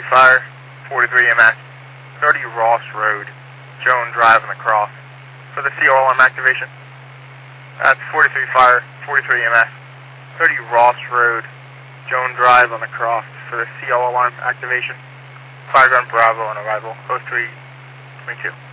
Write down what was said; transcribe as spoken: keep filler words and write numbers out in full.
Fire, forty-three M S, thirty Ross Road, Joan Drive on the cross, for the C O alarm activation. That's forty-three Fire, forty-three M S, thirty Ross Road, Joan Drive on the cross, for the C O alarm activation. Fire Gun Bravo on arrival, oh three twenty-two.